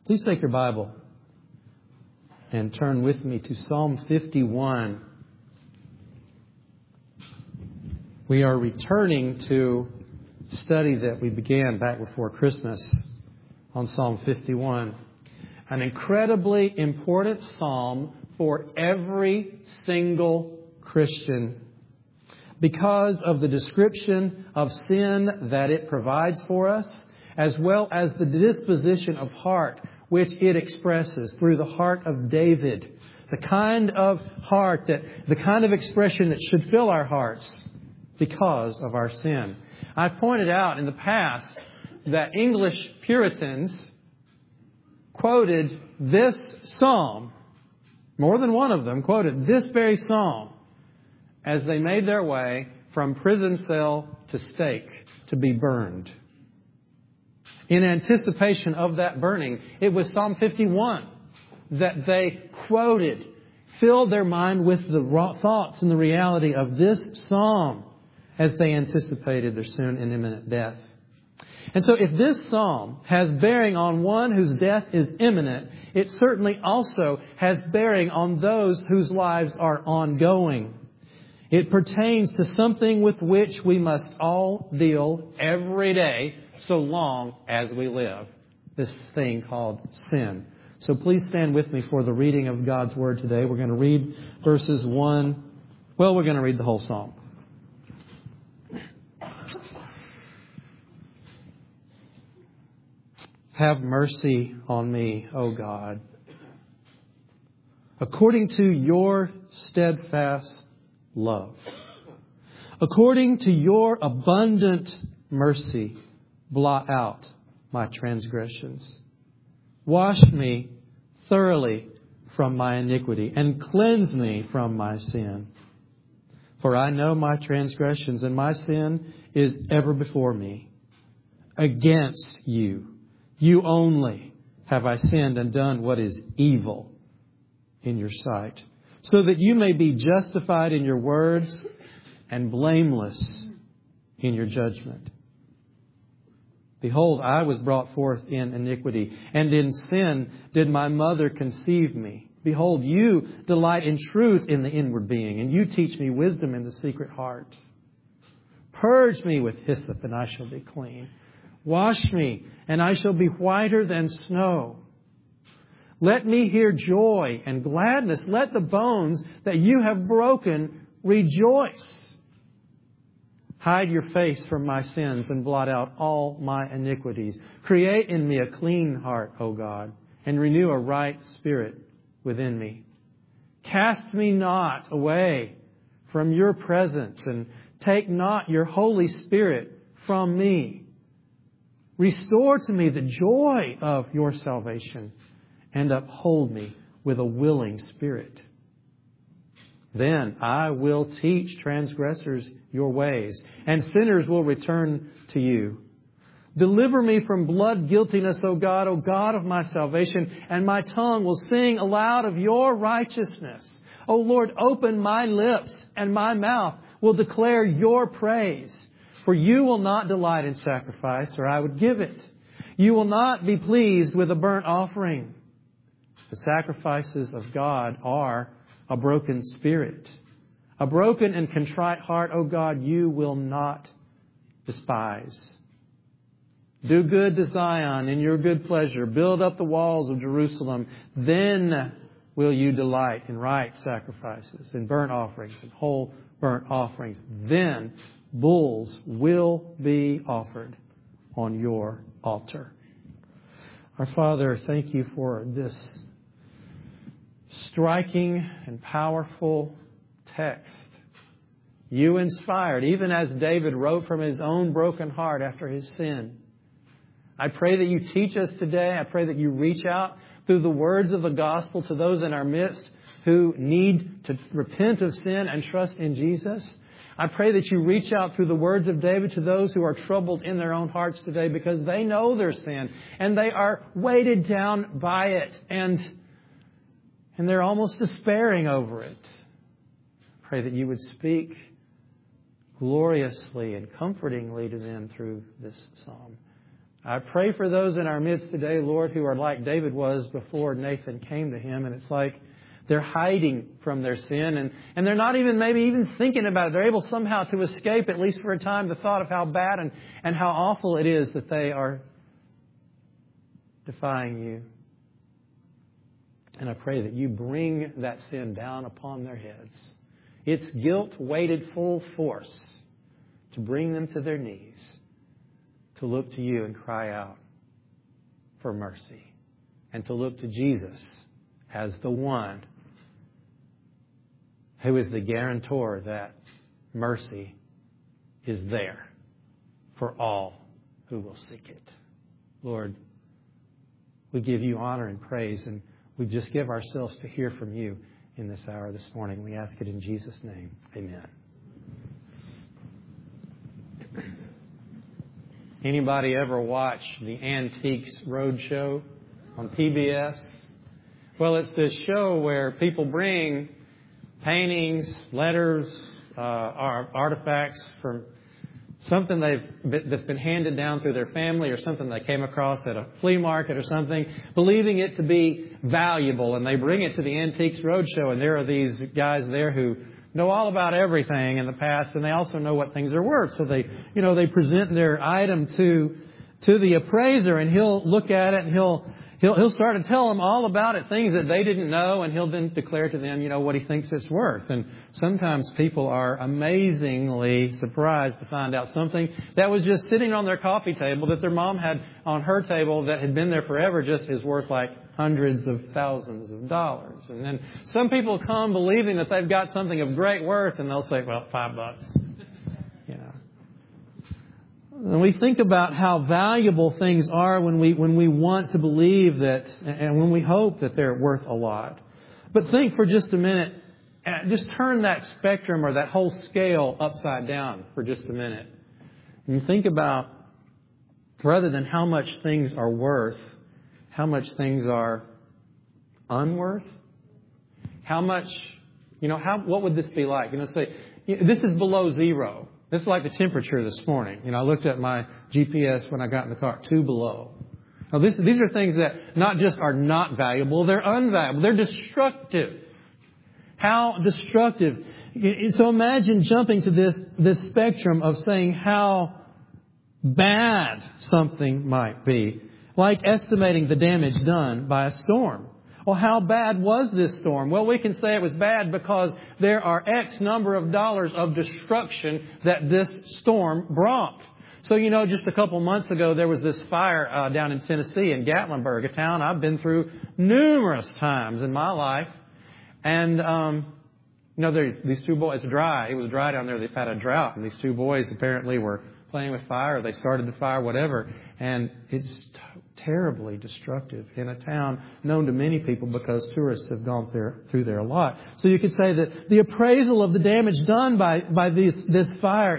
Please take your Bible and turn with me to Psalm 51. We are returning to a study that we began back before Christmas on Psalm 51. An incredibly important psalm for every single Christian because of the description of sin that it provides for us, as well as the disposition of heart which it expresses through the heart of David. The kind of heart the kind of expression that should fill our hearts because of our sin. I've pointed out in the past that English Puritans quoted this psalm, more than one of them quoted this very psalm as they made their way from prison cell to stake to be burned. In anticipation of that burning, it was Psalm 51 that they quoted, filled their mind with the thoughts and the reality of this psalm as they anticipated their soon and imminent death. And so if this psalm has bearing on one whose death is imminent, it certainly also has bearing on those whose lives are ongoing. It pertains to something with which we must all deal every day so long as we live. This thing called sin. So please stand with me for the reading of God's Word today. We're going to read verses 1. Well, we're going to read the whole psalm. Have mercy on me, O God, according to your steadfast love. According to your abundant mercy, blot out my transgressions. Wash me thoroughly from my iniquity and cleanse me from my sin. For I know my transgressions and my sin is ever before me. Against you, you only, have I sinned and done what is evil in your sight, so that you may be justified in your words and blameless in your judgment. Behold, I was brought forth in iniquity, and in sin did my mother conceive me. Behold, you delight in truth in the inward being, and you teach me wisdom in the secret heart. Purge me with hyssop, and I shall be clean. Wash me, and I shall be whiter than snow. Let me hear joy and gladness. Let the bones that you have broken rejoice. Hide your face from my sins and blot out all my iniquities. Create in me a clean heart, O God, and renew a right spirit within me. Cast me not away from your presence, and take not your Holy Spirit from me. Restore to me the joy of your salvation, and uphold me with a willing spirit. Then I will teach transgressors your ways, and sinners will return to you. Deliver me from blood guiltiness, O God of my salvation, and my tongue will sing aloud of your righteousness. O Lord, open my lips, and my mouth will declare your praise. For you will not delight in sacrifice, or I would give it. You will not be pleased with a burnt offering. The sacrifices of God are a broken spirit. A broken and contrite heart, O God, you will not despise. Do good to Zion in your good pleasure. Build up the walls of Jerusalem. Then will you delight in right sacrifices, in burnt offerings, and whole burnt offerings. Then bulls will be offered on your altar. Our Father, thank you for this striking and powerful text. You inspired, even as David wrote from his own broken heart after his sin. I pray that you teach us today. I pray that you reach out through the words of the gospel to those in our midst who need to repent of sin and trust in Jesus. I pray that you reach out through the words of David to those who are troubled in their own hearts today because they know their sin and they are weighted down by it and they're almost despairing over it. I pray that you would speak gloriously and comfortingly to them through this psalm. I pray for those in our midst today, Lord, who are like David was before Nathan came to him. And it's like they're hiding from their sin. And they're not even maybe even thinking about it. They're able somehow to escape, at least for a time, the thought of how bad and how awful it is that they are defying you. And I pray that you bring that sin down upon their heads. It's guilt weighted full force to bring them to their knees, to look to you and cry out for mercy, and to look to Jesus as the one who is the guarantor that mercy is there for all who will seek it. Lord, we give you honor and praise, and we just give ourselves to hear from you in this hour this morning. We ask it in Jesus' name. Amen. Anybody ever watch the Antiques Roadshow on PBS? Well, it's this show where people bring paintings, letters, artifacts from something that's been handed down through their family or something they came across at a flea market or something, believing it to be valuable. And they bring it to the Antiques Roadshow, and there are these guys there who know all about everything in the past, and they also know what things are worth. So they present their item to the appraiser, and he'll look at it and he'll start to tell them all about it, things that they didn't know, and he'll then declare to them, what he thinks it's worth. And sometimes people are amazingly surprised to find out something that was just sitting on their coffee table that their mom had on her table that had been there forever just is worth like hundreds of thousands of dollars. And then some people come believing that they've got something of great worth, and they'll say, well, $5. And we think about how valuable things are when we want to believe that, and when we hope that they're worth a lot. But think for just a minute, just turn that spectrum or that whole scale upside down for just a minute. And think about, rather than how much things are worth, how much things are unworth. How much, what would this be like? Say, this is below zero. This is like the temperature this morning. I looked at my GPS when I got in the car, 2 below. Now, these are things that not just are not valuable, they're unvaluable. They're destructive. How destructive. So imagine jumping to this spectrum of saying how bad something might be. Like estimating the damage done by a storm. Well, how bad was this storm? Well, we can say it was bad because there are X number of dollars of destruction that this storm brought. So, just a couple months ago, there was this fire down in Tennessee in Gatlinburg, a town I've been through numerous times in my life. And, there's these 2 boys. It's dry. It was dry down there. They've had a drought. And these 2 boys apparently were playing with fire. They started the fire, whatever. And it's terribly destructive in a town known to many people because tourists have gone through there a lot. So you could say that the appraisal of the damage done by this fire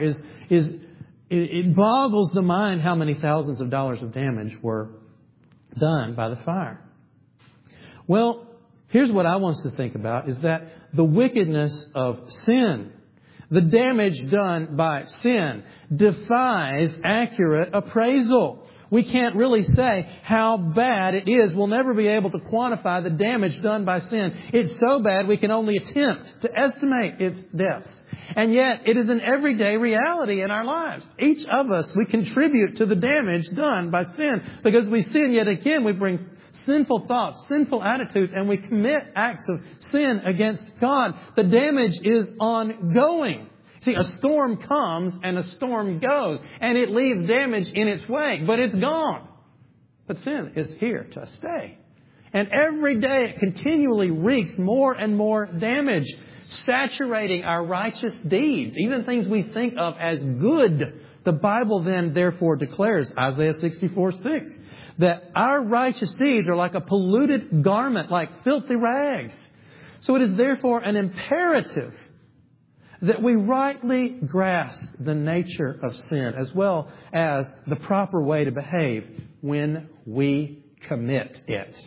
it boggles the mind how many thousands of dollars of damage were done by the fire. Well, here's what I want us to think about is that the wickedness of sin, the damage done by sin, defies accurate appraisal. We can't really say how bad it is. We'll never be able to quantify the damage done by sin. It's so bad we can only attempt to estimate its depths. And yet, it is an everyday reality in our lives. Each of us, we contribute to the damage done by sin. Because we sin yet again, we bring sinful thoughts, sinful attitudes, and we commit acts of sin against God. The damage is ongoing. See, a storm comes and a storm goes, and it leaves damage in its wake, but it's gone. But sin is here to stay. And every day it continually wreaks more and more damage, saturating our righteous deeds, even things we think of as good. The Bible then therefore declares, Isaiah 64:6, that our righteous deeds are like a polluted garment, like filthy rags. So it is therefore an imperative that we rightly grasp the nature of sin as well as the proper way to behave when we commit it.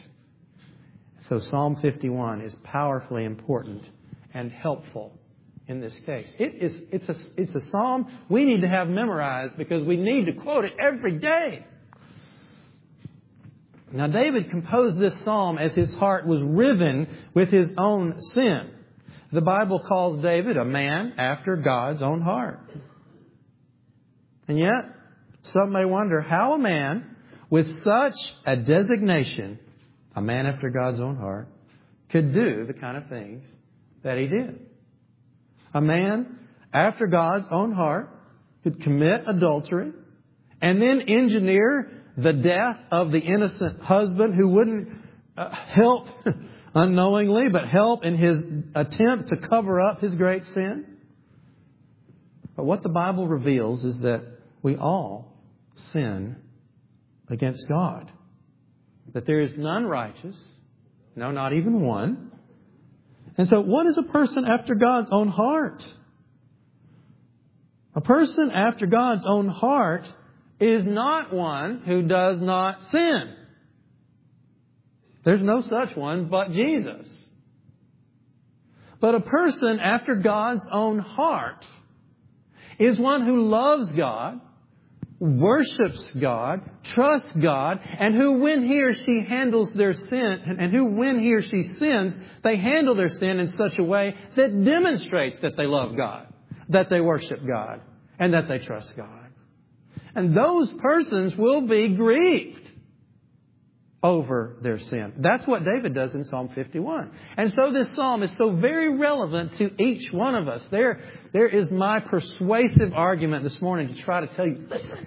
So Psalm 51 is powerfully important and helpful in this case. It's a psalm we need to have memorized because we need to quote it every day. Now, David composed this psalm as his heart was riven with his own sin. The Bible calls David a man after God's own heart. And yet, some may wonder how a man with such a designation, a man after God's own heart, could do the kind of things that he did. A man after God's own heart could commit adultery and then engineer the death of the innocent husband who wouldn't help unknowingly, but help in his attempt to cover up his great sin. But what the Bible reveals is that we all sin against God. That there is none righteous. No, not even one. And so what is a person after God's own heart? A person after God's own heart is not one who does not sin. There's no such one but Jesus. But a person after God's own heart is one who loves God, worships God, trusts God, and who when he or she handles their sin, and who when he or she sins, they handle their sin in such a way that demonstrates that they love God, that they worship God, and that they trust God. And those persons will be grieved over their sin. That's what David does in Psalm 51. And so this psalm is so very relevant to each one of us. There is my persuasive argument this morning to try to tell you, listen.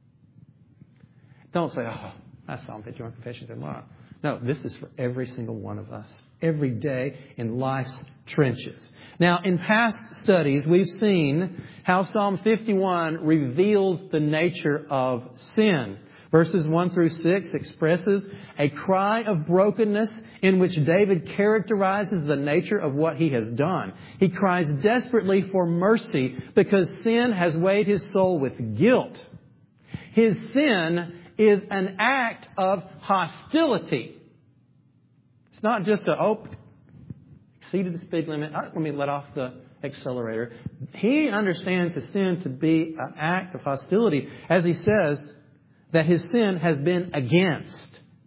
Don't say, oh, that's Psalm 51 confession tomorrow. No, this is for every single one of us. Every day in life's trenches. Now, in past studies, we've seen how Psalm 51 reveals the nature of sin. Verses 1 through 6 expresses a cry of brokenness in which David characterizes the nature of what he has done. He cries desperately for mercy because sin has weighed his soul with guilt. His sin is an act of hostility. It's not just exceeded the speed limit. Let me let off the accelerator. He understands the sin to be an act of hostility, as he says that his sin has been against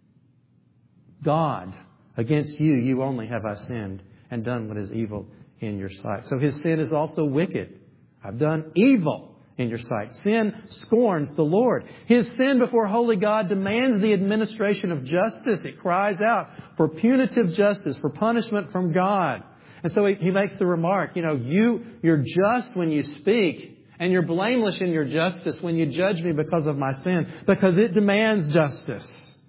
God. Against you, you only have I sinned and done what is evil in your sight. So his sin is also wicked. I've done evil in your sight. Sin scorns the Lord. His sin before holy God demands the administration of justice. It cries out for punitive justice, for punishment from God. And so he makes the remark, you're just when you speak, and you're blameless in your justice when you judge me because of my sin, because it demands justice.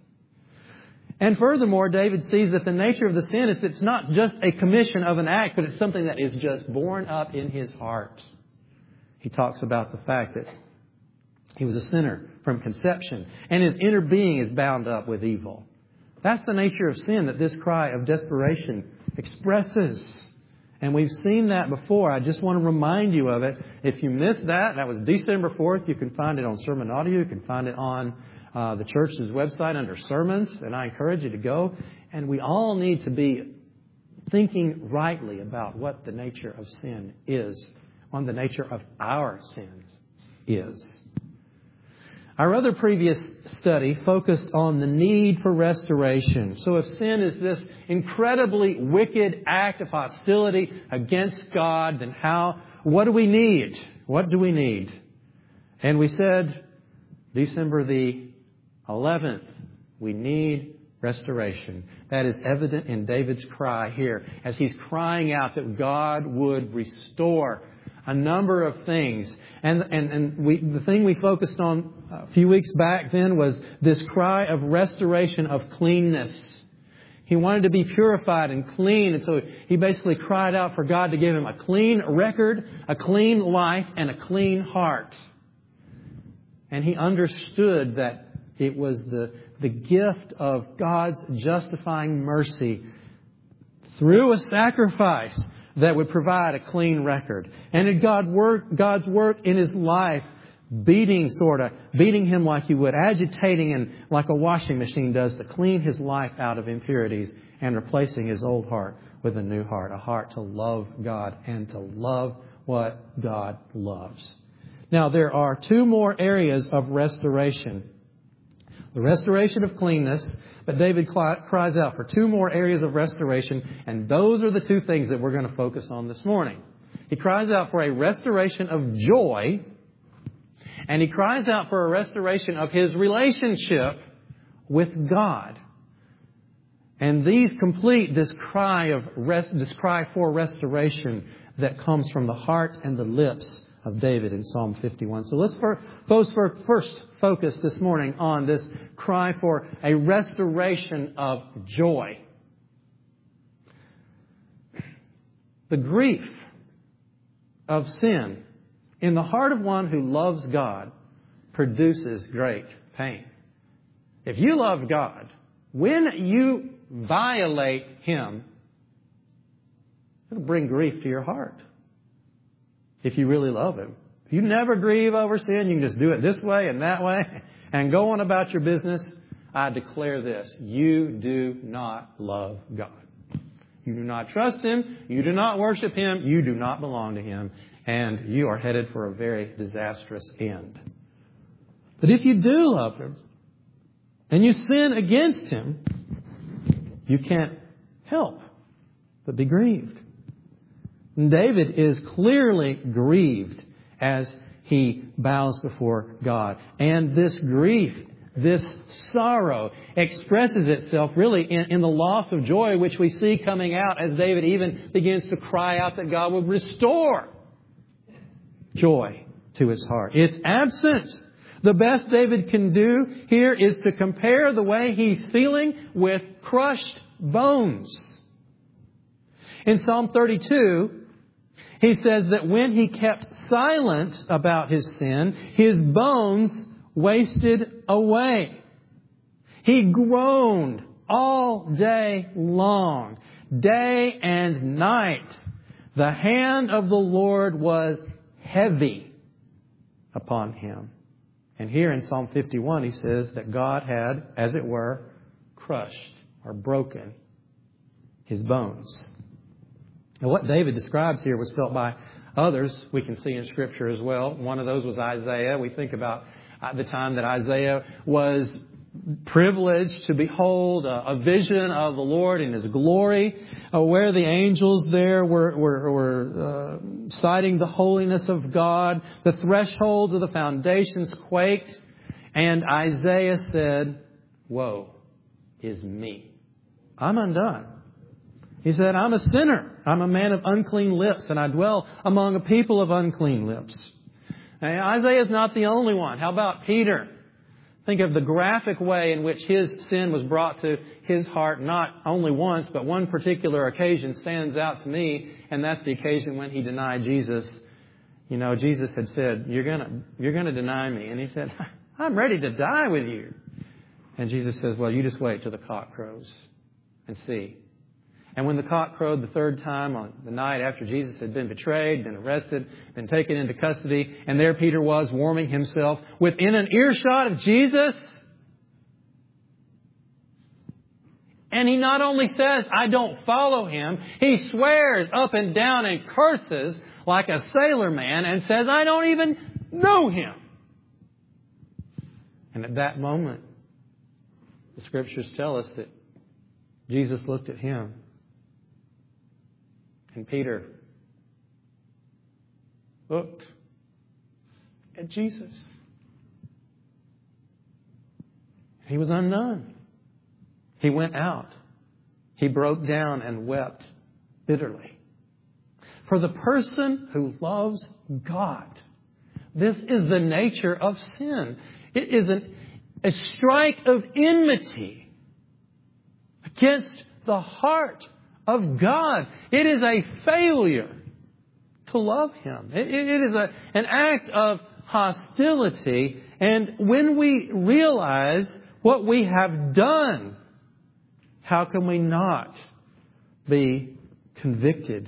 And furthermore, David sees that the nature of the sin is that it's not just a commission of an act, but it's something that is just born up in his heart. He talks about the fact that he was a sinner from conception, and his inner being is bound up with evil. That's the nature of sin that this cry of desperation expresses. And we've seen that before. I just want to remind you of it. If you missed that was December 4th. You can find it on Sermon Audio. You can find it on the church's website under Sermons. And I encourage you to go. And we all need to be thinking rightly about what the nature of sin is, on the nature of our sins is. Our other previous study focused on the need for restoration. So if sin is this incredibly wicked act of hostility against God, then what do we need? What do we need? And we said, December the 11th, we need restoration. That is evident in David's cry here, as he's crying out that God would restore a number of things. And the thing we focused on a few weeks back then was this cry of restoration of cleanness. He wanted to be purified and clean. And so he basically cried out for God to give him a clean record, a clean life, and a clean heart. And he understood that it was the gift of God's justifying mercy through a sacrifice that would provide a clean record. And God's work in his life, beating him like you would, agitating him like a washing machine does to clean his life out of impurities and replacing his old heart with a new heart, a heart to love God and to love what God loves. Now, there are two more areas of restoration. the restoration of cleanness, but David cries out for two more areas of restoration, and those are the two things that we're going to focus on this morning. He cries out for a restoration of joy, and he cries out for a restoration of his relationship with God. And these complete this cry for restoration that comes from the heart and the lips of David in Psalm 51. So let's first focus this morning on this cry for a restoration of joy. The grief of sin in the heart of one who loves God produces great pain. If you love God, when you violate Him, it'll bring grief to your heart. If you really love Him. If you never grieve over sin, you can just do it this way and that way and go on about your business. I declare this. You do not love God. You do not trust Him. You do not worship Him. You do not belong to Him. And you are headed for a very disastrous end. But if you do love Him and you sin against Him, you can't help but be grieved. And David is clearly grieved as he bows before God. And this grief, this sorrow expresses itself really in the loss of joy, which we see coming out as David even begins to cry out that God would restore joy to his heart. It's absent. The best David can do here is to compare the way he's feeling with crushed bones. In Psalm 32, he says that when he kept silent about his sin, his bones wasted away. He groaned all day long, day and night. The hand of the Lord was heavy upon him. And here in Psalm 51, he says that God had, as it were, crushed or broken his bones. And what David describes here was felt by others we can see in Scripture as well. One of those was Isaiah. We think about the time that Isaiah was privileged to behold a vision of the Lord in His glory, where the angels there were citing the holiness of God. The thresholds of the foundations quaked, and Isaiah said, "Woe is me. I'm undone." He said, "I'm a sinner. I'm a man of unclean lips, and I dwell among a people of unclean lips." Now, Isaiah is not the only one. How about Peter? Think of the graphic way in which his sin was brought to his heart, not only once, but one particular occasion stands out to me, and that's the occasion when he denied Jesus. You know, Jesus had said, you're gonna deny me. And he said, "I'm ready to die with you." And Jesus says, "Well, you just wait till the cock crows and see." And when the cock crowed the third time on the night after Jesus had been betrayed, been arrested, been taken into custody, and there Peter was warming himself within an earshot of Jesus. And he not only says, "I don't follow Him," he swears up and down and curses like a sailor man and says, "I don't even know Him." And at that moment, the Scriptures tell us that Jesus looked at him. And Peter looked at Jesus. He was undone. He went out. He broke down and wept bitterly. For the person who loves God, this is the nature of sin. It is a strike of enmity against the heart of God. It is a failure to love Him. It is an act of hostility. And when we realize what we have done, how can we not be convicted?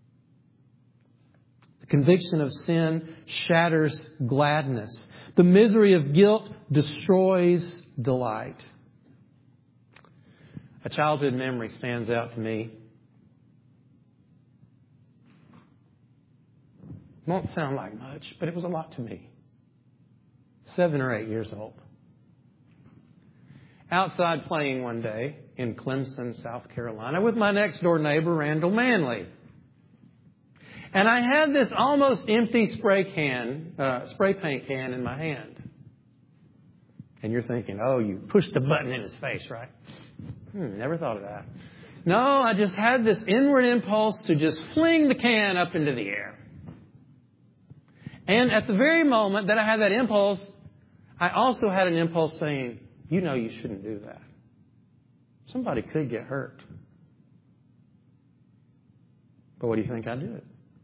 The conviction of sin shatters gladness. The misery of guilt destroys delight. A childhood memory stands out to me. Won't sound like much, but it was a lot to me. 7 or 8 years old. outside playing one day in Clemson, South Carolina, with my next door neighbor, Randall Manley. And I had this almost empty spray paint can in my hand. And you're thinking, oh, you pushed the button in his face, right? Never thought of that. No, I just had this inward impulse to just fling the can up into the air. And at the very moment that I had that impulse, I also had an impulse saying, you know you shouldn't do that. Somebody could get hurt. But what do you think I did?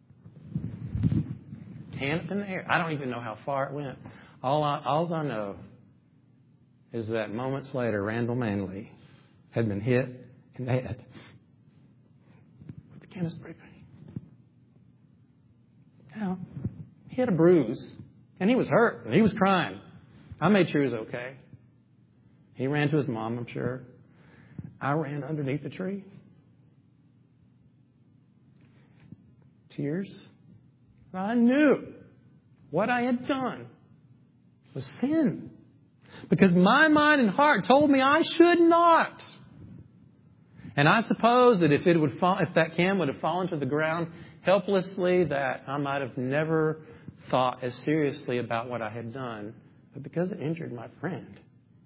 Can up in the air. I don't even know how far it went. All I know is that moments later, Randall Manley had been hit in the head with a can of spray paint. Now, he had a bruise, and he was hurt, and he was crying. I made sure he was okay. He ran to his mom, I'm sure. I ran underneath the tree. Tears. I knew what I had done was sin. Because my mind and heart told me I should not. And I suppose that if that can would have fallen to the ground helplessly, that I might have never thought as seriously about what I had done. But because it injured my friend,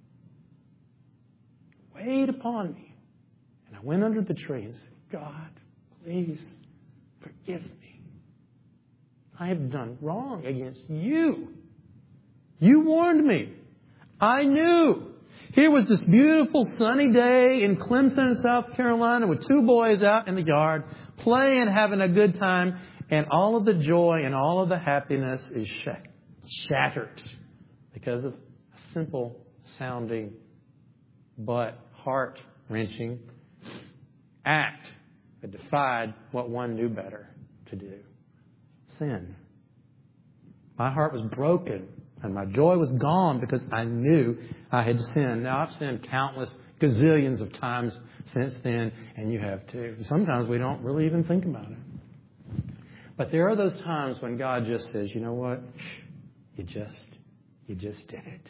it weighed upon me. And I went under the tree and said, God, please forgive me. I have done wrong against you. You warned me. I knew. Here was this beautiful sunny day in Clemson, South Carolina, with two boys out in the yard playing, having a good time, and all of the joy and all of the happiness is shattered because of a simple sounding but heart-wrenching act that defied what one knew better to do. Sin. My heart was broken. And my joy was gone because I knew I had sinned. Now, I've sinned countless gazillions of times since then, and you have too. Sometimes we don't really even think about it. But there are those times when God just says, you know what? You just did it.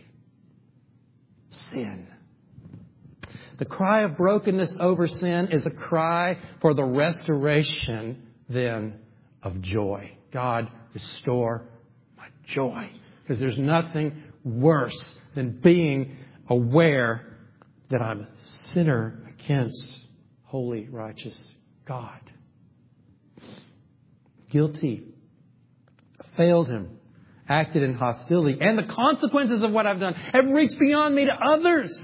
Sin. The cry of brokenness over sin is a cry for the restoration, then, of joy. God, restore my joy. Because there's nothing worse than being aware that I'm a sinner against holy, righteous God. Guilty. Failed Him. Acted in hostility. And the consequences of what I've done have reached beyond me to others.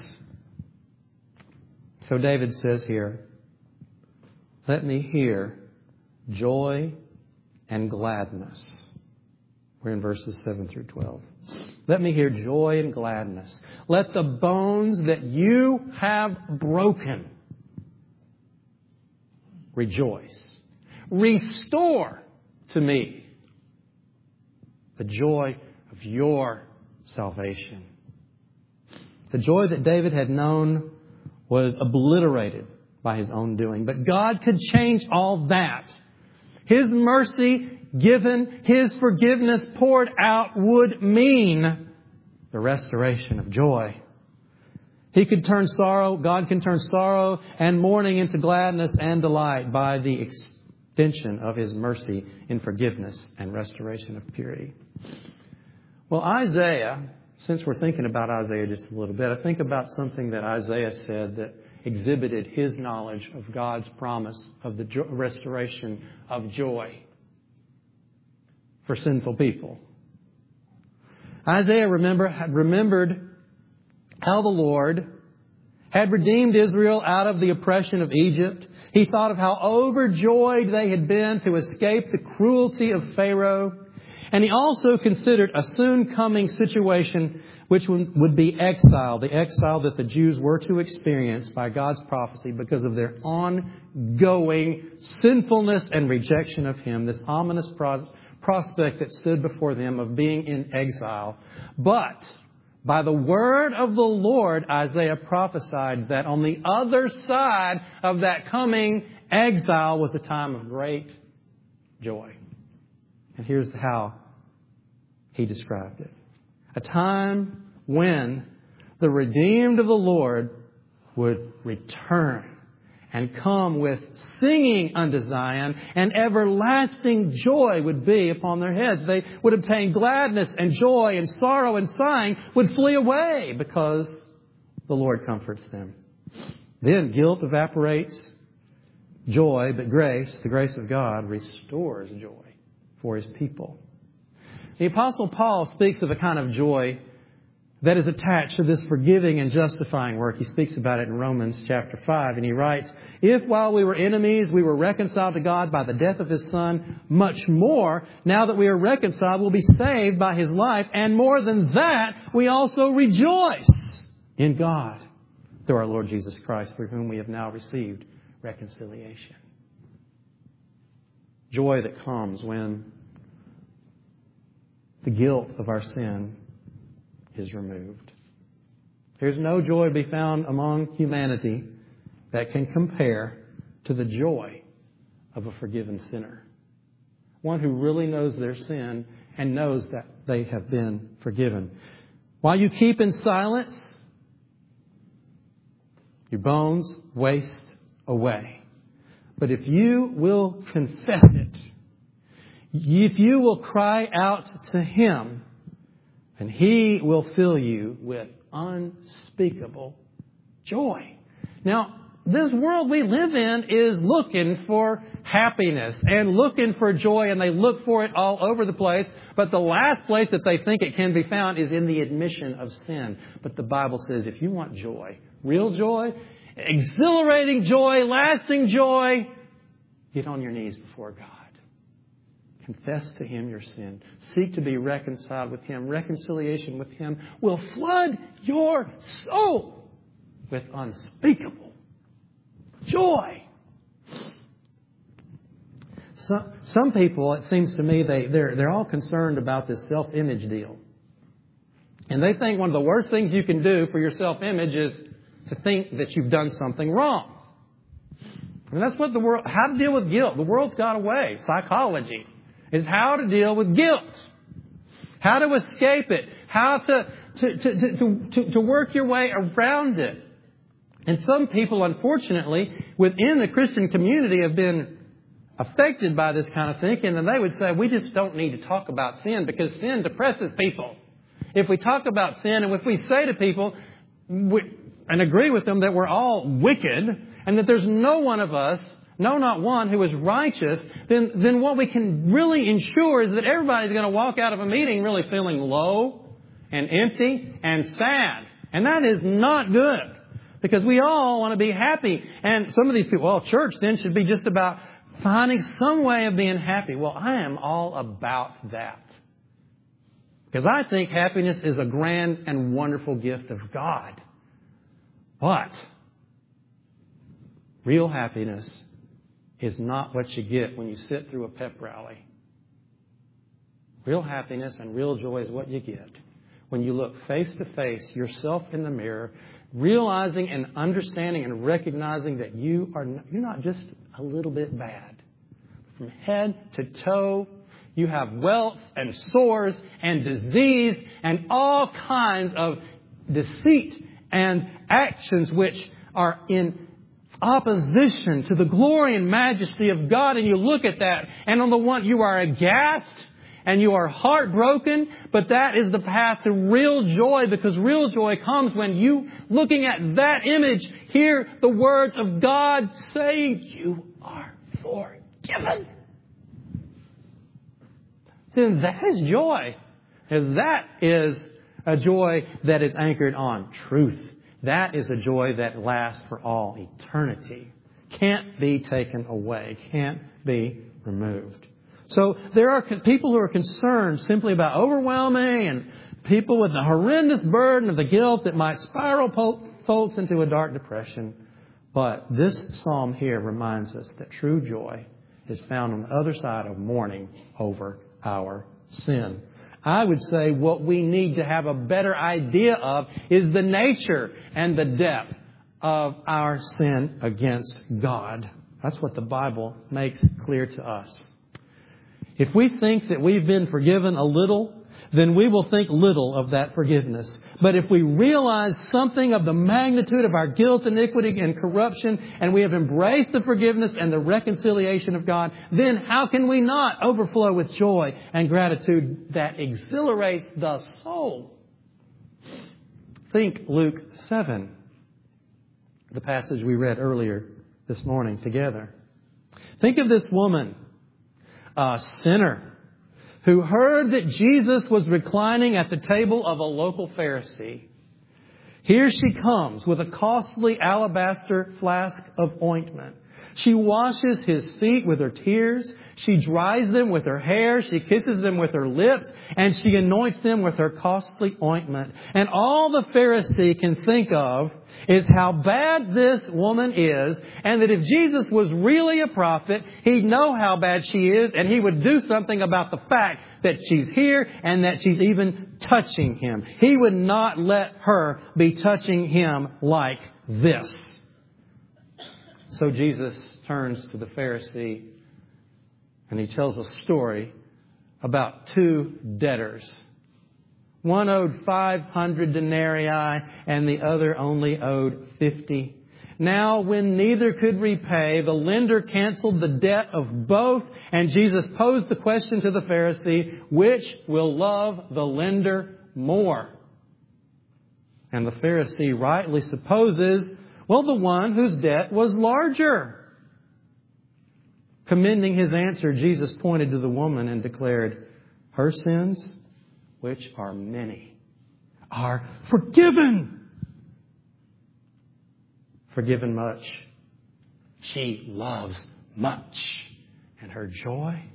So David says here, let me hear joy and gladness. We're in verses 7 through 12. Let me hear joy and gladness. Let the bones that you have broken rejoice. Restore to me the joy of your salvation. The joy that David had known was obliterated by his own doing. But God could change all that. His mercy given, His forgiveness poured out would mean the restoration of joy. God can turn sorrow and mourning into gladness and delight by the extension of His mercy in forgiveness and restoration of purity. Well, Isaiah, since we're thinking about Isaiah just a little bit, I think about something that Isaiah said that exhibited his knowledge of God's promise of the restoration of joy for sinful people. Isaiah had remembered how the Lord had redeemed Israel out of the oppression of Egypt. He thought of how overjoyed they had been to escape the cruelty of Pharaoh. And he also considered a soon coming situation which would be exile, the exile that the Jews were to experience by God's prophecy because of their ongoing sinfulness and rejection of Him, this ominous prospect that stood before them of being in exile. But by the word of the Lord, Isaiah prophesied that on the other side of that coming exile was a time of great joy. And here's how he described it. A time when the redeemed of the Lord would return and come with singing unto Zion, and everlasting joy would be upon their heads. They would obtain gladness and joy, and sorrow and sighing would flee away because the Lord comforts them. Then guilt evaporates joy, but grace, the grace of God, restores joy for His people. The Apostle Paul speaks of a kind of joy that is attached to this forgiving and justifying work. He speaks about it in Romans chapter 5, and he writes, "If while we were enemies, we were reconciled to God by the death of His Son, much more, now that we are reconciled, we'll be saved by His life. And more than that, we also rejoice in God through our Lord Jesus Christ, through whom we have now received reconciliation." Joy that comes when the guilt of our sin is removed. There's no joy to be found among humanity that can compare to the joy of a forgiven sinner. One who really knows their sin and knows that they have been forgiven. While you keep in silence, your bones waste away. But if you will confess it, if you will cry out to Him, and He will fill you with unspeakable joy. Now, this world we live in is looking for happiness and looking for joy, and they look for it all over the place. But the last place that they think it can be found is in the admission of sin. But the Bible says if you want joy, real joy, exhilarating joy, lasting joy, get on your knees before God. Confess to Him your sin. Seek to be reconciled with Him. Reconciliation with Him will flood your soul with unspeakable joy. Some people, it seems to me, they're all concerned about this self-image deal. And they think one of the worst things you can do for your self-image is to think that you've done something wrong. And that's what how to deal with guilt. The world's got a way. Psychology is how to deal with guilt, how to escape it, how to work your way around it. And some people, unfortunately, within the Christian community have been affected by this kind of thinking, and they would say, we just don't need to talk about sin because sin depresses people. If we talk about sin and if we say to people and agree with them that we're all wicked and that there's no one of us, no, not one, who is righteous, then what we can really ensure is that everybody's going to walk out of a meeting really feeling low and empty and sad. And that is not good because we all want to be happy. And some of these people, church then should be just about finding some way of being happy. Well, I am all about that. Because I think happiness is a grand and wonderful gift of God. But real happiness is not what you get when you sit through a pep rally. Real happiness and real joy is what you get when you look face to face yourself in the mirror, realizing and understanding and recognizing that you're not just a little bit bad. From head to toe, you have welts and sores and disease and all kinds of deceit and actions which are in opposition to the glory and majesty of God. And you look at that, and on the one, you are aghast and you are heartbroken, but that is the path to real joy, because real joy comes when you, looking at that image, hear the words of God saying, you are forgiven. Then that is joy, as that is a joy that is anchored on truth. That is a joy that lasts for all eternity. Can't be taken away. Can't be removed. So there are people who are concerned simply about overwhelming and people with the horrendous burden of the guilt that might spiral folks into a dark depression. But this psalm here reminds us that true joy is found on the other side of mourning over our sin. I would say what we need to have a better idea of is the nature and the depth of our sin against God. That's what the Bible makes clear to us. If we think that we've been forgiven a little then we will think little of that forgiveness. But if we realize something of the magnitude of our guilt, iniquity, and corruption, and we have embraced the forgiveness and the reconciliation of God, then how can we not overflow with joy and gratitude that exhilarates the soul? Think Luke 7, the passage we read earlier this morning together. Think of this woman, a sinner, who heard that Jesus was reclining at the table of a local Pharisee. Here she comes with a costly alabaster flask of ointment. She washes his feet with her tears. She dries them with her hair. She kisses them with her lips. And she anoints them with her costly ointment. And all the Pharisee can think of is how bad this woman is. And that if Jesus was really a prophet, he'd know how bad she is. And he would do something about the fact that she's here and that she's even touching him. He would not let her be touching him like this. So Jesus turns to the Pharisee and he tells a story about two debtors. One owed 500 denarii and the other only owed 50. Now, when neither could repay, the lender canceled the debt of both. And Jesus posed the question to the Pharisee, which will love the lender more? And the Pharisee rightly supposes, well, the one whose debt was larger. Commending his answer, Jesus pointed to the woman and declared, her sins, which are many, are forgiven. Forgiven much. She loves much. And her joy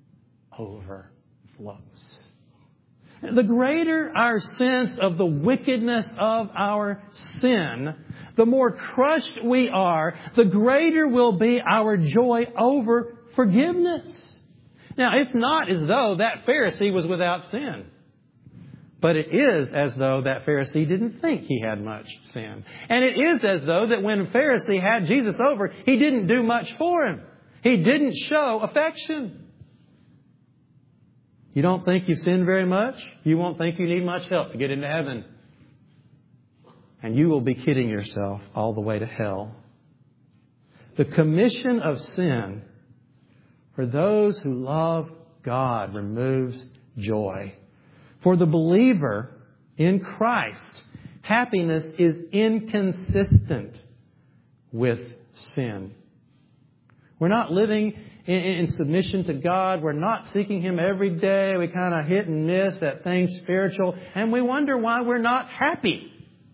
overflows. The greater our sense of the wickedness of our sin, the more crushed we are, the greater will be our joy over forgiveness. Now, it's not as though that Pharisee was without sin. But it is as though that Pharisee didn't think he had much sin. And it is as though that when Pharisee had Jesus over, he didn't do much for him. He didn't show affection. You don't think you sin very much? You won't think you need much help to get into heaven. And you will be kidding yourself all the way to hell. The commission of sin for those who love God removes joy. For the believer in Christ, happiness is inconsistent with sin. We're not living in submission to God. We're not seeking Him every day. We kind of hit and miss at things spiritual. And we wonder why we're not happy.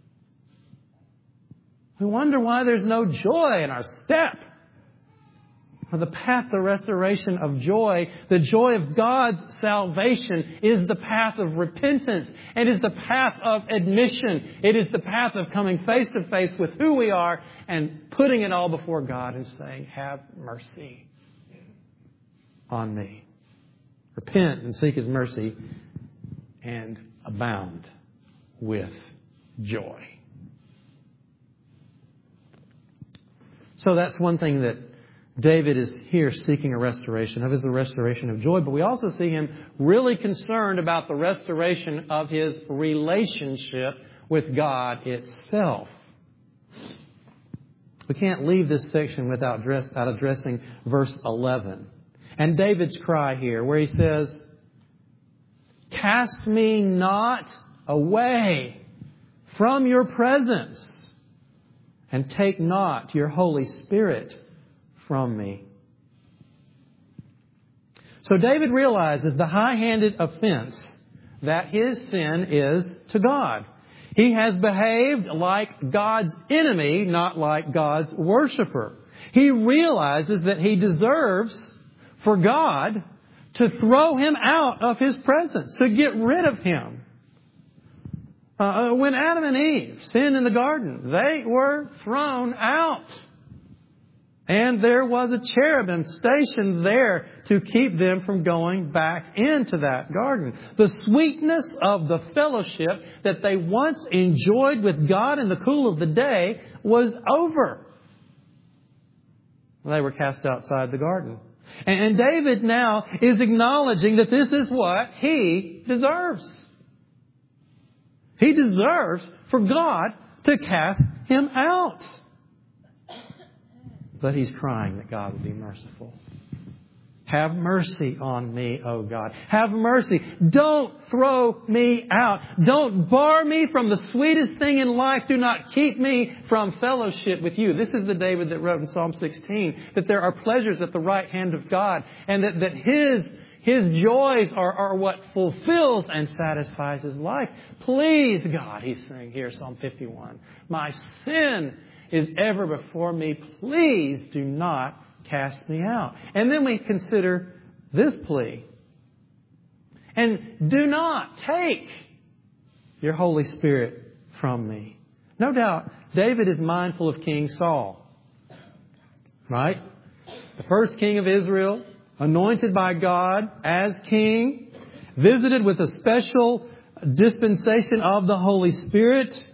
We wonder why there's no joy in our step. The path to restoration of joy, the joy of God's salvation, is the path of repentance. It is the path of admission. It is the path of coming face to face with who we are and putting it all before God and saying, have mercy on me. Repent and seek His mercy and abound with joy. So that's one thing that David is here seeking a restoration of, is the restoration of joy. But we also see him really concerned about the restoration of his relationship with God itself. We can't leave this section without addressing verse 11. And David's cry here, where he says, cast me not away from your presence, and take not your Holy Spirit from me. So David realizes the high-handed offense that his sin is to God. He has behaved like God's enemy, not like God's worshiper. He realizes that he deserves for God to throw him out of His presence, to get rid of him. When Adam and Eve sinned in the garden, they were thrown out. And there was a cherubim stationed there to keep them from going back into that garden. The sweetness of the fellowship that they once enjoyed with God in the cool of the day was over. They were cast outside the garden. And David now is acknowledging that this is what he deserves. He deserves for God to cast him out. But he's crying that God would be merciful. Have mercy on me, O God. Have mercy. Don't throw me out. Don't bar me from the sweetest thing in life. Do not keep me from fellowship with you. This is the David that wrote in Psalm 16 that there are pleasures at the right hand of God, and that his joys are what fulfills and satisfies his life. Please, God, he's saying here, Psalm 51, my sin is ever before me. Please do not cast me out. And then we consider this plea. And do not take your Holy Spirit from me. No doubt, David is mindful of King Saul. Right? The first king of Israel, anointed by God as king, visited with a special dispensation of the Holy Spirit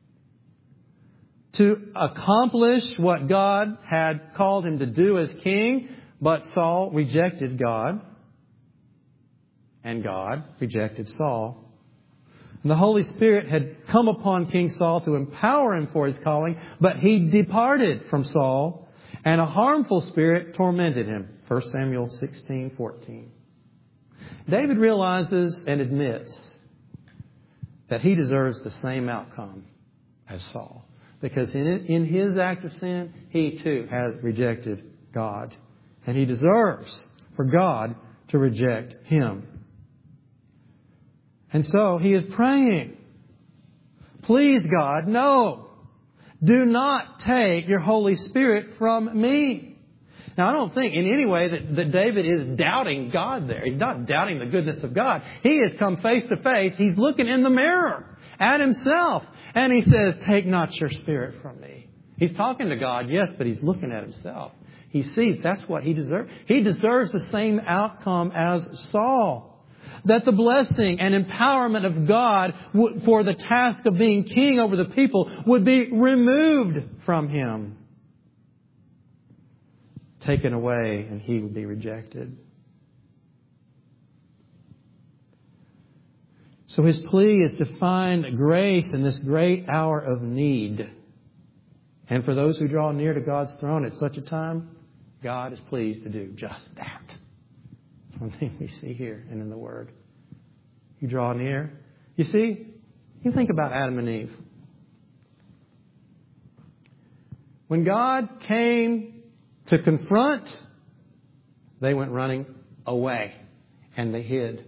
to accomplish what God had called him to do as king. But Saul rejected God, and God rejected Saul. And the Holy Spirit had come upon King Saul to empower him for his calling, but he departed from Saul, and a harmful spirit tormented him. 1 Samuel 16:14. David realizes and admits that he deserves the same outcome as Saul. Because in his act of sin, he too has rejected God. And he deserves for God to reject him. And so he is praying, please God, no, do not take your Holy Spirit from me. Now, I don't think in any way that David is doubting God there. He's not doubting the goodness of God. He has come face to face. He's looking in the mirror at himself. And he says, take not your spirit from me. He's talking to God, yes, but he's looking at himself. He sees that's what he deserves. He deserves the same outcome as Saul. That the blessing and empowerment of God for the task of being king over the people would be removed from him. Taken away, and he would be rejected. So his plea is to find grace in this great hour of need. And for those who draw near to God's throne at such a time, God is pleased to do just that. That's one thing we see here and in the Word. You draw near. You see, you think about Adam and Eve. When God came to confront, they went running away and they hid.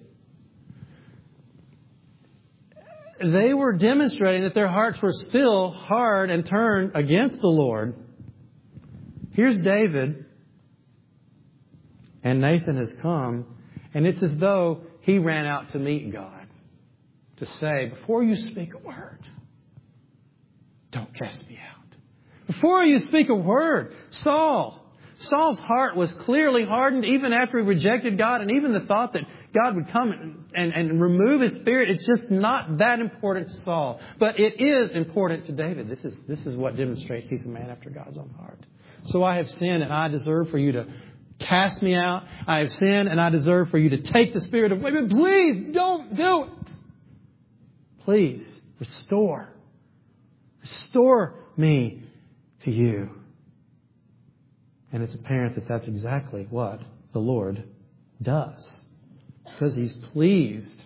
They were demonstrating that their hearts were still hard and turned against the Lord. Here's David, and Nathan has come, and it's as though he ran out to meet God to say, before you speak a word, don't cast me out. Before you speak a word, Saul's heart was clearly hardened even after he rejected God, and even the thought that God would come and remove his spirit, it's just not that important to Saul. But it is important to David. This is what demonstrates he's a man after God's own heart. So I have sinned, and I deserve for you to cast me out. I have sinned, and I deserve for you to take the spirit away. But please don't do it. Please restore me to you. And it's apparent that that's exactly what the Lord does. Because he's pleased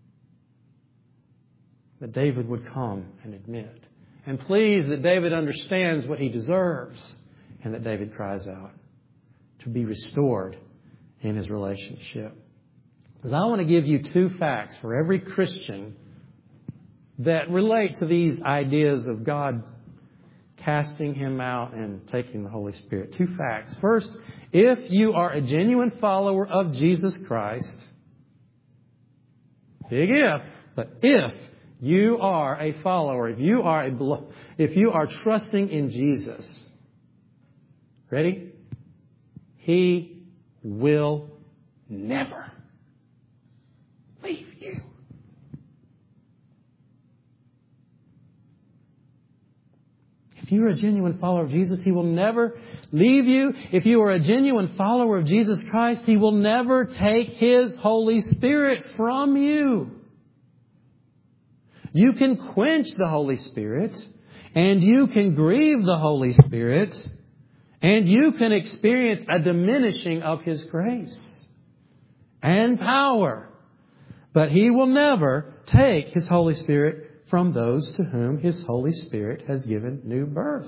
that David would come and admit. And pleased that David understands what he deserves. And that David cries out to be restored in his relationship. Because I want to give you two facts for every Christian that relate to these ideas of God casting him out and taking the Holy Spirit. Two facts. First, if you are a genuine follower of Jesus Christ, big if, but if you are a follower, if you are trusting in Jesus, ready? He will never leave you. If you are a genuine follower of Jesus, He will never leave you. If you are a genuine follower of Jesus Christ, He will never take His Holy Spirit from you. You can quench the Holy Spirit, and you can grieve the Holy Spirit, and you can experience a diminishing of His grace and power. But He will never take His Holy Spirit from those to whom His Holy Spirit has given new birth.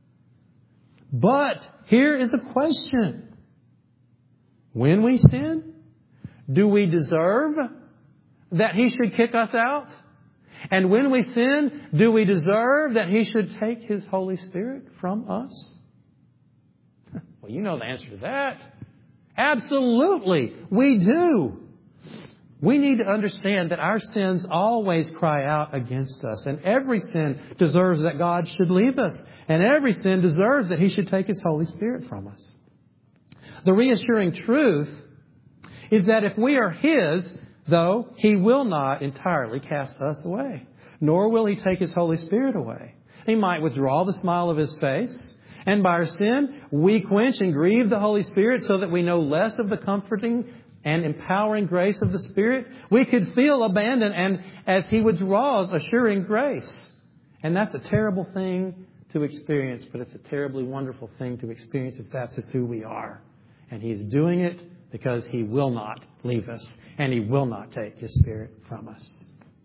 But here is the question. When we sin, do we deserve that He should kick us out? And when we sin, do we deserve that He should take His Holy Spirit from us? Well, you know the answer to that. Absolutely, we do. We need to understand that our sins always cry out against us. And every sin deserves that God should leave us. And every sin deserves that He should take His Holy Spirit from us. The reassuring truth is that if we are His, though, He will not entirely cast us away. Nor will He take His Holy Spirit away. He might withdraw the smile of His face. And by our sin, we quench and grieve the Holy Spirit so that we know less of the comforting and empowering grace of the Spirit. We could feel abandoned and as He withdraws, assuring grace. And that's a terrible thing to experience, but it's a terribly wonderful thing to experience if that's just who we are. And He's doing it because He will not leave us and He will not take His Spirit from us.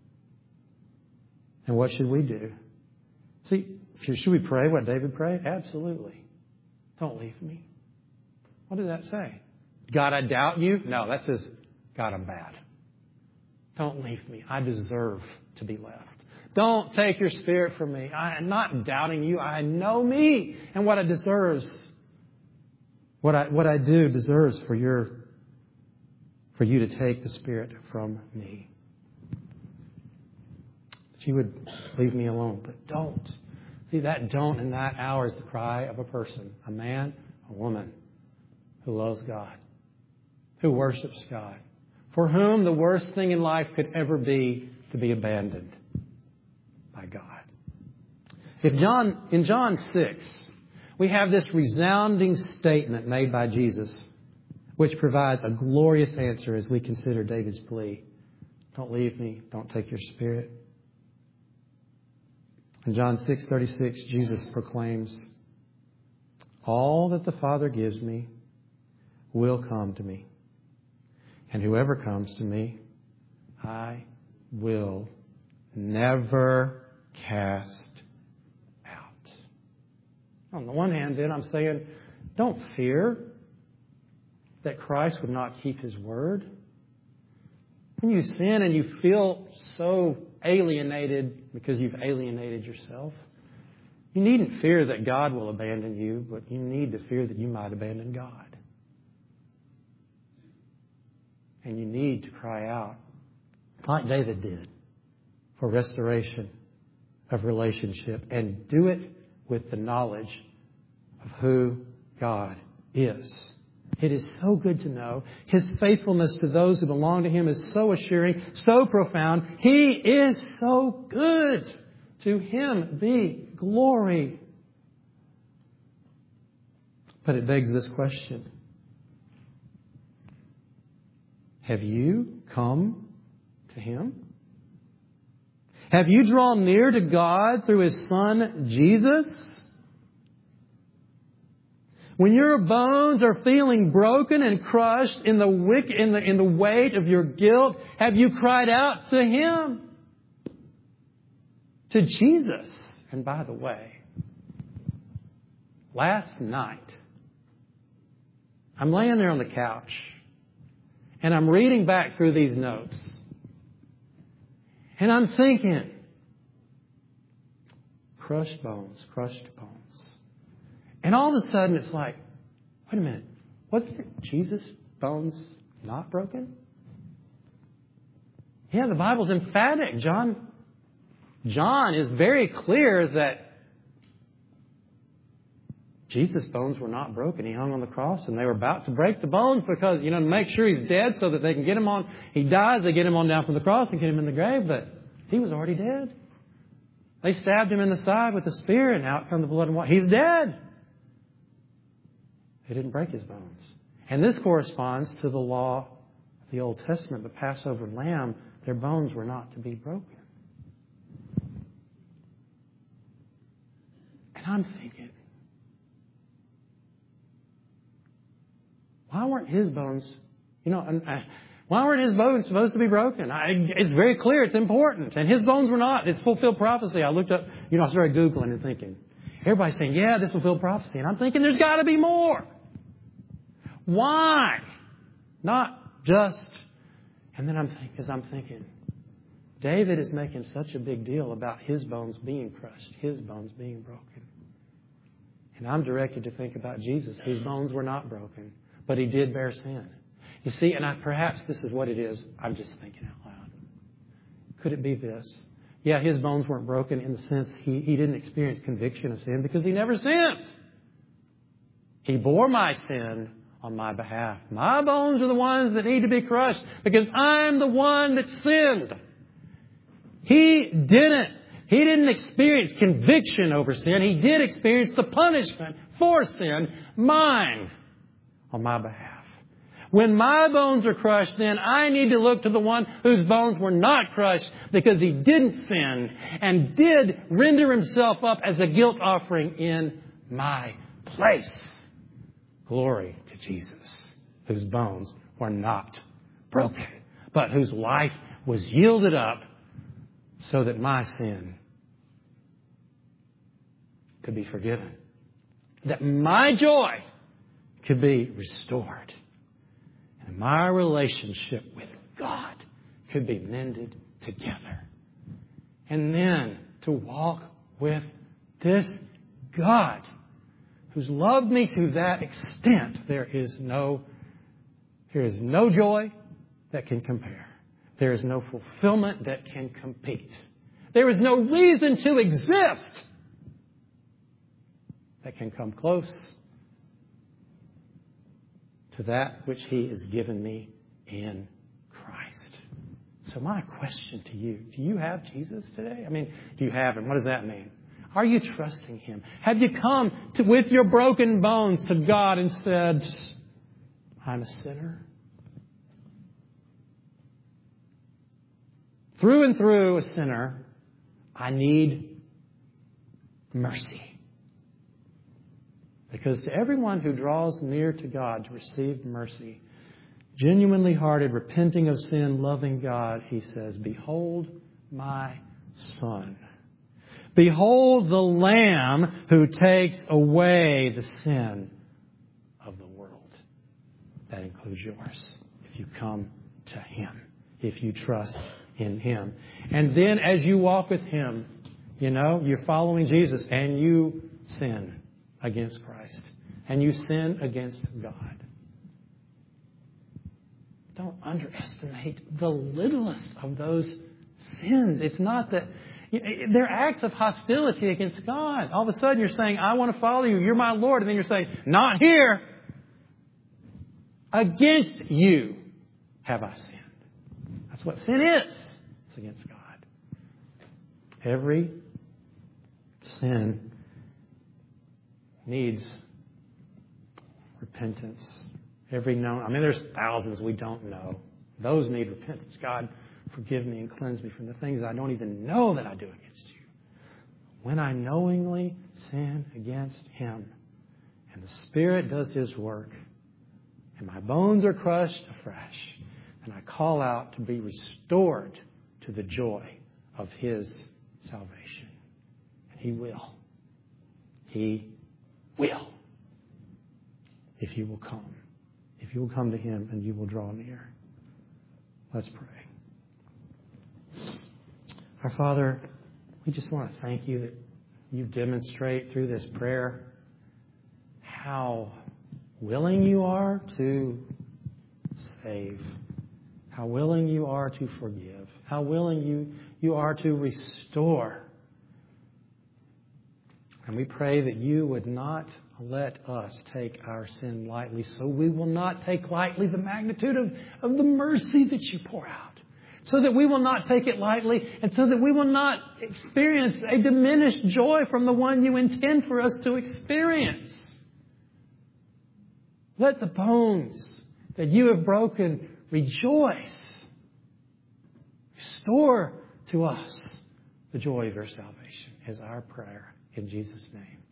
And what should we do? See, should we pray what David prayed? Absolutely. Don't leave me. What did that say? God, I doubt you? No, that says, God, I'm bad. Don't leave me. I deserve to be left. Don't take your Spirit from me. I'm not doubting you. I know me and what I deserves. What I do deserves for you to take the Spirit from me. That you would leave me alone, but don't. See, that don't in that hour is the cry of a person, a man, a woman who loves God, who worships God, for whom the worst thing in life could ever be to be abandoned by God. In John 6, we have this resounding statement made by Jesus, which provides a glorious answer as we consider David's plea. Don't leave me. Don't take your Spirit. In John 6:36, Jesus proclaims, all that the Father gives me will come to me. And whoever comes to me, I will never cast out. On the one hand, then, I'm saying, don't fear that Christ would not keep His word. When you sin and you feel so alienated because you've alienated yourself, you needn't fear that God will abandon you, but you need to fear that you might abandon God. And you need to cry out, like David did, for restoration of relationship, and do it with the knowledge of who God is. It is so good to know His faithfulness to those who belong to Him is so assuring, so profound. He is so good. To Him be glory. But it begs this question. Have you come to Him? Have you drawn near to God through His Son, Jesus? When your bones are feeling broken and crushed in the weight of your guilt, have you cried out to Him? To Jesus. And by the way, last night, I'm laying there on the couch and I'm reading back through these notes. And I'm thinking, crushed bones, crushed bones. And all of a sudden it's like, wait a minute, wasn't Jesus' bones not broken? Yeah, the Bible's emphatic. John is very clear that Jesus' bones were not broken. He hung on the cross and they were about to break the bones because, to make sure He's dead so that they can get Him on. He dies, they get Him on down from the cross and get Him in the grave, but He was already dead. They stabbed him in the side with a spear, and out come the blood and water. He's dead. They didn't break his bones. And this corresponds to the law of the Old Testament, the Passover lamb. Their bones were not to be broken. And I'm thinking, why weren't his bones, why weren't his bones supposed to be broken? It's very clear, it's important. And his bones were not. It's fulfilled prophecy. I looked up, I started Googling and thinking. Everybody's saying, yeah, this fulfilled prophecy. And I'm thinking, there's got to be more. Why? Not just. And then I'm thinking, David is making such a big deal about his bones being crushed, his bones being broken. And I'm directed to think about Jesus, whose bones were not broken, but he did bear sin. You see, and perhaps this is what it is. I'm just thinking out loud. Could it be this? Yeah, his bones weren't broken in the sense he didn't experience conviction of sin because he never sinned. He bore my sin on my behalf. My bones are the ones that need to be crushed because I'm the one that sinned. He didn't experience conviction over sin. He did experience the punishment for sin, mine, on my behalf. When my bones are crushed, then I need to look to the one whose bones were not crushed because he didn't sin and did render himself up as a guilt offering in my place. Glory to Jesus, whose bones were not broken, but whose life was yielded up so that my sin could be forgiven, that my joy could be restored, and my relationship with God could be mended together. And then to walk with this God who's loved me to that extent, there is no joy that can compare. There is no fulfillment that can compete. There is no reason to exist that can come close to that which he has given me in Christ. So my question to you, do you have Jesus today? Do you have him? What does that mean? Are you trusting him? Have you come with your broken bones to God and said, I'm a sinner? Through and through a sinner, I need mercy. Because to everyone who draws near to God to receive mercy, genuinely hearted, repenting of sin, loving God, he says, behold my Son. Behold the Lamb who takes away the sin of the world. That includes yours. If you come to him, if you trust in him. And then as you walk with him, you're following Jesus and you sin against Christ. And you sin against God. Don't underestimate the littlest of those sins. It's not that they're acts of hostility against God. All of a sudden you're saying, I want to follow you. You're my Lord. And then you're saying, not here. Against you have I sinned. That's what sin is. It's against God. Every sin needs repentance. There's thousands we don't know. Those need repentance. God, forgive me and cleanse me from the things I don't even know that I do against you. When I knowingly sin against him and the Spirit does his work and my bones are crushed afresh and I call out to be restored to the joy of his salvation. And he will. He will. If you will come. If you will come to him and you will draw near. Let's pray. Our Father, we just want to thank you that you demonstrate through this prayer how willing you are to save, how willing you are to forgive, how willing you are to restore. And we pray that you would not let us take our sin lightly, so we will not take lightly the magnitude of the mercy that you pour out. so that we will not take it lightly, and so that we will not experience a diminished joy from the one you intend for us to experience. Let the bones that you have broken rejoice. Restore to us the joy of your salvation is our prayer in Jesus' name.